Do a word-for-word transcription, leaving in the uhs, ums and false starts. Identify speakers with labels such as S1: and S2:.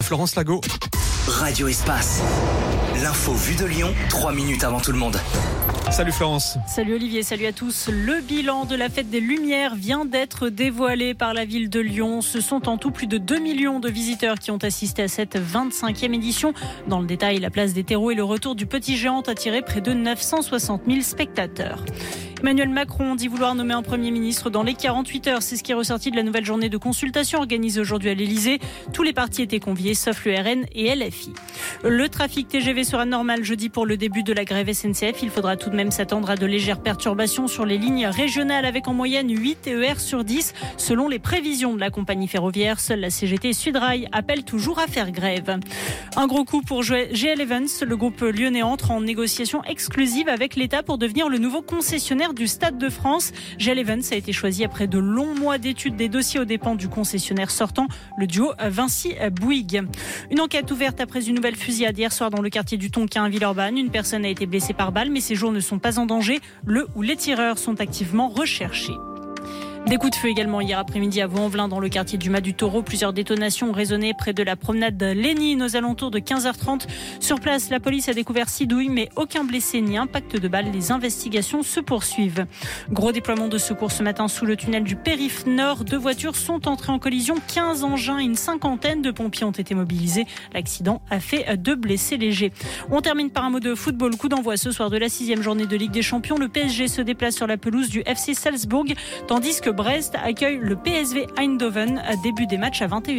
S1: Florence Lago.
S2: Radio Espace. L'info vue de Lyon, trois minutes avant tout le monde.
S1: Salut Florence.
S3: Salut Olivier, salut à tous. Le bilan de la fête des Lumières vient d'être dévoilé par la ville de Lyon. Ce sont en tout plus de deux millions de visiteurs qui ont assisté à cette vingt-cinquième édition. Dans le détail, la place des terreaux et le retour du petit géant a attiré près de neuf cent soixante mille spectateurs. Emmanuel Macron dit vouloir nommer un Premier ministre dans les quarante-huit heures. C'est ce qui est ressorti de la nouvelle journée de consultation organisée aujourd'hui à l'Elysée. Tous les partis étaient conviés, sauf le R N et L F I. Le trafic T G V sera normal jeudi pour le début de la grève S N C F. Il faudra tout de même s'attendre à de légères perturbations sur les lignes régionales avec en moyenne huit T E R sur dix selon les prévisions de la compagnie ferroviaire. Seule la C G T Sudrail appelle toujours à faire grève. Un gros coup pour G L Evans. Le groupe lyonnais entre en négociation exclusive avec l'État pour devenir le nouveau concessionnaire du Stade de France. G L Evans a été choisi après de longs mois d'études des dossiers aux dépens du concessionnaire sortant, le duo Vinci-Bouygues. Une enquête ouverte après une nouvelle fusillade hier soir dans le quartier du Tonkin à Villeurbanne. Une personne a été blessée par balle, mais ses jours ne sont pas en danger. Le ou les tireurs sont activement recherchés. Des coups de feu également hier après-midi à Vaux-en-Velin dans le quartier du Mas du Taureau. Plusieurs détonations ont résonné près de la promenade Lénine aux alentours de quinze heures trente. Sur place, la police a découvert six douilles, mais aucun blessé ni impact de balles. Les investigations se poursuivent. Gros déploiement de secours ce matin sous le tunnel du Périph' Nord. Deux voitures sont entrées en collision. quinze engins et une cinquantaine de pompiers ont été mobilisés. L'accident a fait deux blessés légers. On termine par un mot de football. Coup d'envoi ce soir de la sixième journée de Ligue des Champions. Le P S G se déplace sur la pelouse du F C Salzbourg, tandis que Brest accueille le P S V Eindhoven à début des matchs à vingt et une heures.